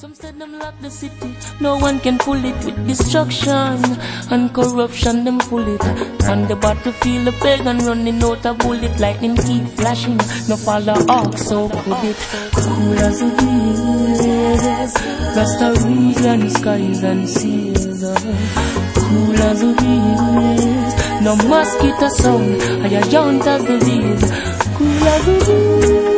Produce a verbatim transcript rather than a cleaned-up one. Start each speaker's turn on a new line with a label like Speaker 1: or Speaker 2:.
Speaker 1: Some said them lock the city, no one can pull it with destruction and corruption, them pull it. On the battlefield, the pagan running out a bullet, lightning keep flashing, no follow off, so could it. Cool as a breeze, Rastafarian skies and seas. Cool as a breeze, no mosquito sound, I a jaunt as the bees. Cool as a breeze.